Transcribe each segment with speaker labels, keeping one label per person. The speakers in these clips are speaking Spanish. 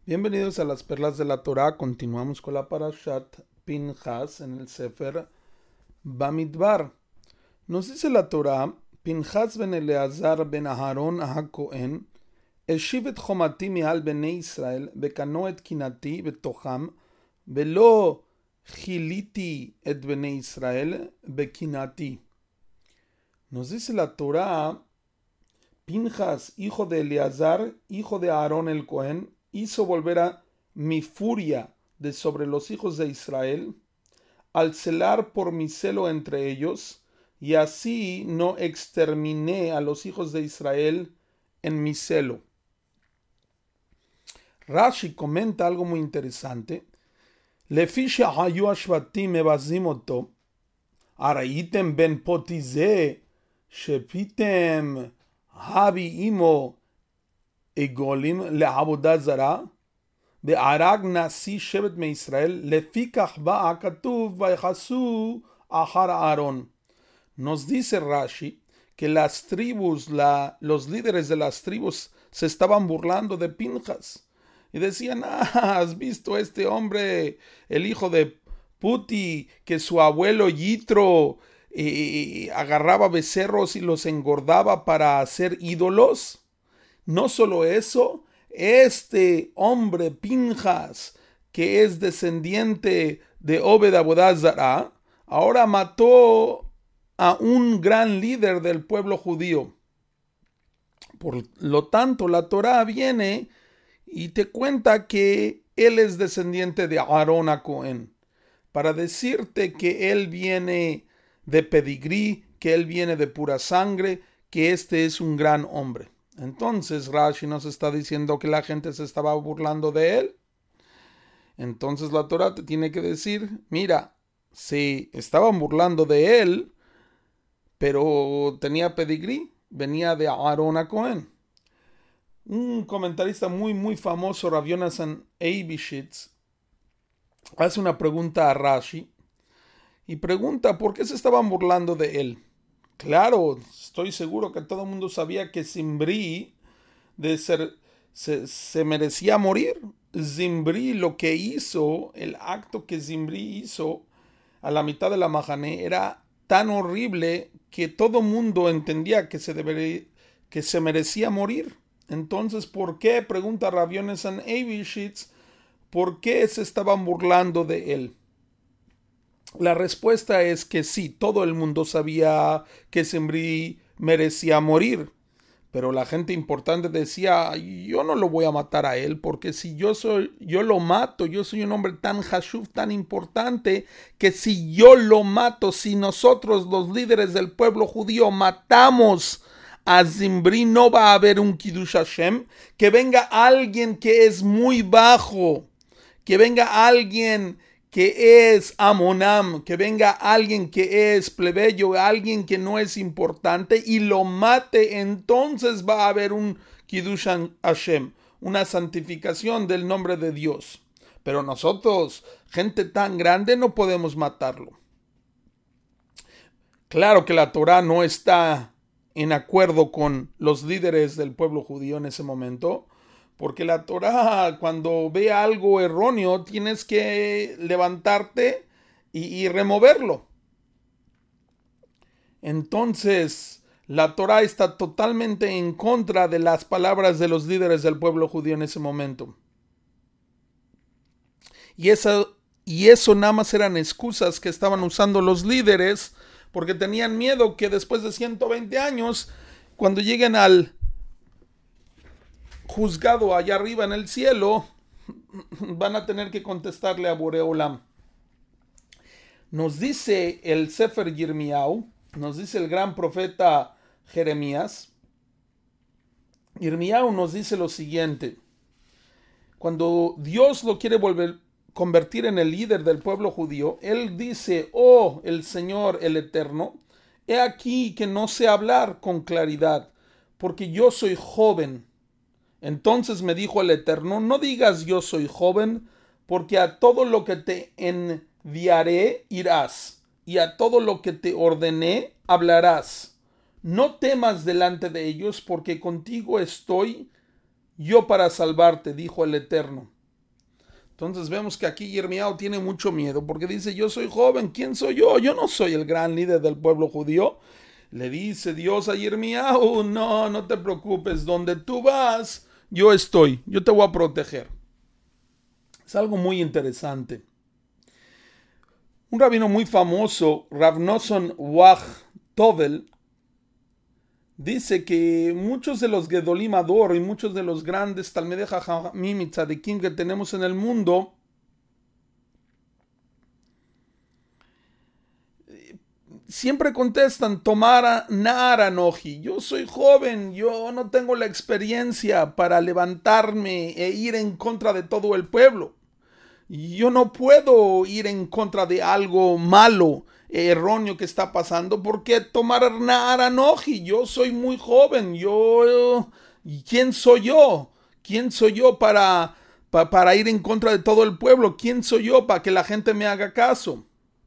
Speaker 1: Bienvenidos a las perlas de la Torá. Continuamos con la Parashat Pinchas en el Sefer Bamidbar. Nos dice la Torá: Pinchas ben Eleazar ben Aharon HaKohen השיב את חומתי מעל בני ישראל וקנו את קנאתי בתוכם ולא כיליתי את בני ישראל בקנאתי. Nos dice la Torá: Pinchas, hijo de Eleazar, hijo de Aarón el Cohen, hizo volver a mi furia de sobre los hijos de Israel, al celar por mi celo entre ellos, y así no exterminé a los hijos de Israel en mi celo. Rashi comenta algo muy interesante. לפי שהיו השבטים מבזים אותו, הראיתם בן פוטי זה שפיתם הביא עמו עגלים לעבודה זרה, והרג נשיא שבט מישראל, לפיכך בא הכתוב ויכעסו אחר אהרון. Nos dice Rashi que las tribus, los líderes de las tribus se estaban burlando de Pinchas y decían: ¿has visto este hombre, el hijo de Puti, que su abuelo Yitro agarraba becerros y los engordaba para hacer ídolos? No solo eso, este hombre Pinchas, que es descendiente de Obed Abodazara, ahora mató a un gran líder del pueblo judío. Por lo tanto, la Torá viene y te cuenta que él es descendiente de Aarón a Cohen, para decirte que él viene de pedigrí, que él viene de pura sangre, que este es un gran hombre. Entonces Rashi nos está diciendo que la gente se estaba burlando de él. Entonces la Torá te tiene que decir: mira, si estaban burlando de él, pero tenía pedigrí, venía de Aarón a Cohen. Un comentarista muy famoso, Rav Yonasan Eibishitz, hace una pregunta a Rashi y pregunta por qué se estaban burlando de él. Claro, estoy seguro que todo el mundo sabía que Zimri se merecía morir. Zimri, lo que hizo, el acto que Zimri hizo a la mitad de la Mahané era tan horrible que todo el mundo entendía que se merecía morir. Entonces, ¿por qué? Pregunta Rav Yonasan Eibishitz, ¿por qué se estaban burlando de él? La respuesta es que sí, todo el mundo sabía que Zimri merecía morir, pero la gente importante decía: yo no lo voy a matar a él, porque si yo lo mato, yo soy un hombre tan hashuv, tan importante, que si yo lo mato, si nosotros los líderes del pueblo judío matamos a Zimri, no va a haber un Kiddush Hashem. Que venga alguien que es muy bajo, que venga alguien que es Amonam, que venga alguien que es plebeyo, alguien que no es importante y lo mate, entonces va a haber un Kiddush Hashem, una santificación del nombre de Dios. Pero nosotros, gente tan grande, no podemos matarlo. Claro que la Torá no está en acuerdo con los líderes del pueblo judío en ese momento, porque la Torá, cuando ve algo erróneo, tienes que levantarte y removerlo. Entonces, la Torá está totalmente en contra de las palabras de los líderes del pueblo judío en ese momento. Y eso nada más eran excusas que estaban usando los líderes, porque tenían miedo que después de 120 años, cuando lleguen al juzgado allá arriba en el cielo, van a tener que contestarle a Boreolam. Nos dice el Sefer Yirmiyahu, nos dice el gran profeta Jeremías. Yirmiyahu nos dice lo siguiente: cuando Dios lo quiere convertir en el líder del pueblo judío, él dice: oh, el Señor, el Eterno, he aquí que no sé hablar con claridad, porque yo soy joven. Entonces me dijo el Eterno: no digas yo soy joven, porque a todo lo que te enviaré irás, y a todo lo que te ordené hablarás. No temas delante de ellos, porque contigo estoy yo para salvarte, dijo el Eterno. Entonces vemos que aquí Yirmiyahu tiene mucho miedo porque dice, yo soy joven, ¿quién soy yo? Yo no soy el gran líder del pueblo judío. Le dice Dios a Yirmiyahu, no te preocupes, donde tú vas, yo estoy, yo te voy a proteger. Es algo muy interesante. Un rabino muy famoso, Rav Nosson Wach Tovel, dice que muchos de los Gedolim Ador y muchos de los grandes Talmidei Jajamim y Tzadikim que tenemos en el mundo siempre contestan, Tomar Na'ar Anoji, yo soy joven, yo no tengo la experiencia para levantarme e ir en contra de todo el pueblo. Yo no puedo ir en contra de algo malo, erróneo que está pasando, porque Tomar Na'ar Anoji, yo soy muy joven, ¿quién soy yo? ¿Quién soy yo para ir en contra de todo el pueblo? ¿Quién soy yo para que la gente me haga caso?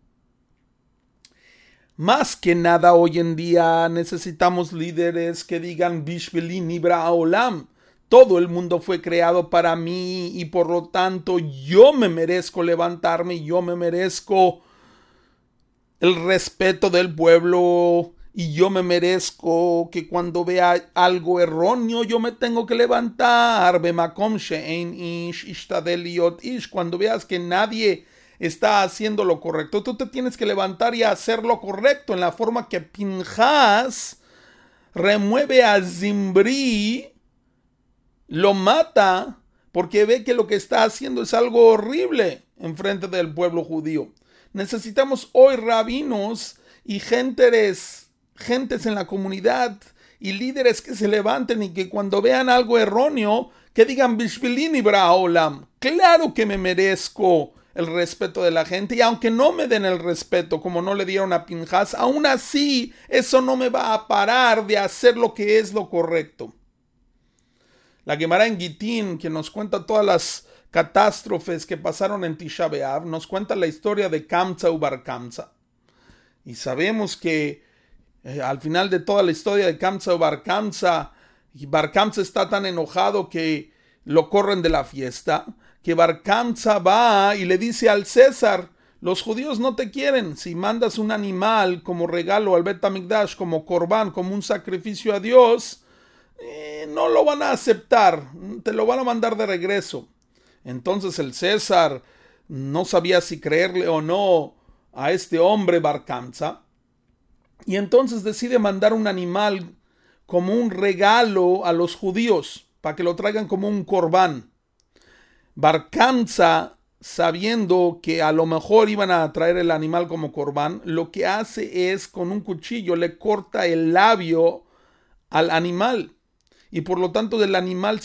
Speaker 1: Más que nada hoy en día necesitamos líderes que digan Bishvili Nibra Olam. Todo el mundo fue creado para mí y por lo tanto yo me merezco levantarme, yo me merezco el respeto del pueblo y yo me merezco que cuando vea algo erróneo yo me tengo que levantar. Cuando veas que nadie está haciendo lo correcto, tú te tienes que levantar y hacer lo correcto, en la forma que Pinjas remueve a Zimri, lo mata porque ve que lo que está haciendo es algo horrible en frente del pueblo judío. Necesitamos hoy rabinos y gentes en la comunidad y líderes que se levanten y que cuando vean algo erróneo que digan Bishvilini Braolam, claro que me merezco el respeto de la gente, y aunque no me den el respeto como no le dieron a Pinjas, aún así eso no me va a parar de hacer lo que es lo correcto. La Gemara en Gitín, que nos cuenta todas las catástrofes que pasaron en Tisha B'Av, nos cuenta la historia de Kamsa u Bar Kamsa, y sabemos que al final de toda la historia de Kamsa u Bar Kamsa está tan enojado que lo corren de la fiesta, que Bar Kamsa va y le dice al César, los judíos no te quieren, si mandas un animal como regalo al Bet HaMikdash, como corbán, como un sacrificio a Dios, no lo van a aceptar, te lo van a mandar de regreso. Entonces el César no sabía si creerle o no a este hombre Bar Kamsa, y entonces decide mandar un animal como un regalo a los judíos, para que lo traigan como un corbán. Bar Kamsa, sabiendo que a lo mejor iban a traer el animal como corbán, lo que hace es con un cuchillo le corta el labio al animal, y por lo tanto del animal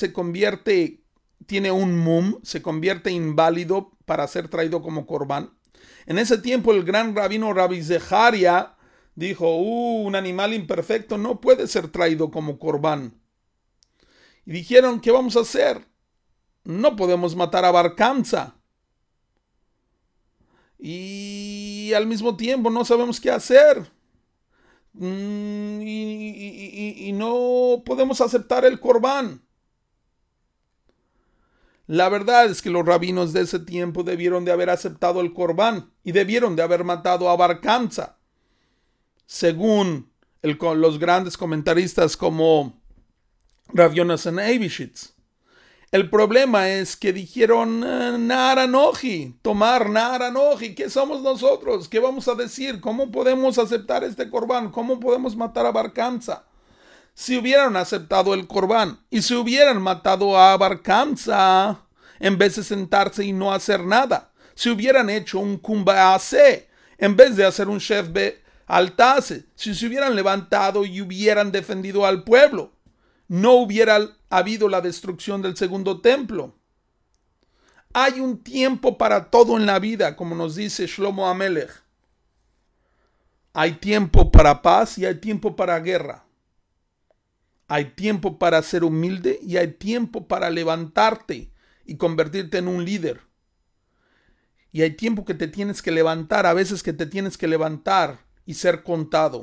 Speaker 1: tiene un mum, se convierte inválido para ser traído como corbán. En ese tiempo el gran rabino Rabbi Zeharia dijo, un animal imperfecto no puede ser traído como corbán. Y dijeron, ¿qué vamos a hacer? No podemos matar a Bar Kamsa. Y al mismo tiempo no sabemos qué hacer. Y no podemos aceptar el corbán. La verdad es que los rabinos de ese tiempo debieron de haber aceptado el corbán y debieron de haber matado a Bar Kamsa, según los grandes comentaristas como Rav Yonasan Eibishitz. El problema es que dijeron Na'ar Anoji, tomar Na'ar Anoji, ¿qué somos nosotros? ¿Qué vamos a decir? ¿Cómo podemos aceptar este corbán? ¿Cómo podemos matar a Bar Kamsa? Si hubieran aceptado el corbán y si hubieran matado a Bar Kamsa en vez de sentarse y no hacer nada, si hubieran hecho un kumba'ase en vez de hacer un shef be'altase, si se hubieran levantado y hubieran defendido al pueblo, no hubiera habido la destrucción del segundo templo. Hay un tiempo para todo en la vida, como nos dice Shlomo Amelech. Hay tiempo para paz y hay tiempo para guerra. Hay tiempo para ser humilde y hay tiempo para levantarte y convertirte en un líder. Y hay tiempo que te tienes que levantar, a veces que te tienes que levantar y ser contado.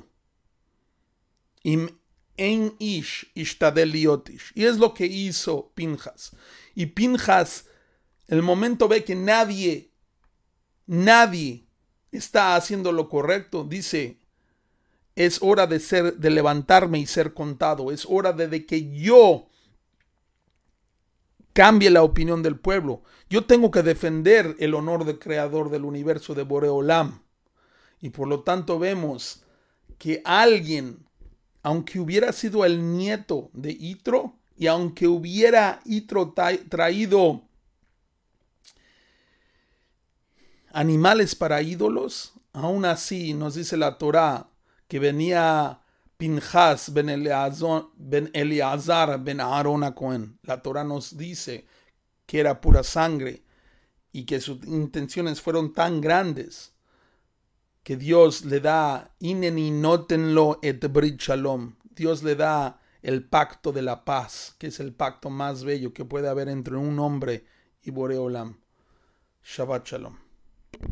Speaker 1: En ish ishtadel liotish. Y es lo que hizo Pinjas. Y Pinjas el momento ve que nadie está haciendo lo correcto, dice, es hora de levantarme y ser contado. Es hora de que yo cambie la opinión del pueblo. Yo tengo que defender el honor del creador del universo, de Boreolam. Y por lo tanto vemos que alguien, aunque hubiera sido el nieto de Yitro, y aunque hubiera Yitro traído animales para ídolos, aún así nos dice la Torá que venía Pinjas ben Eleazar ben Aarón a Cohen. La Torá nos dice que era pura sangre y que sus intenciones fueron tan grandes que Dios le da ineni notenlo et brit shalom. Dios le da el pacto de la paz, que es el pacto más bello que puede haber entre un hombre y Boreolam. Shabbat shalom.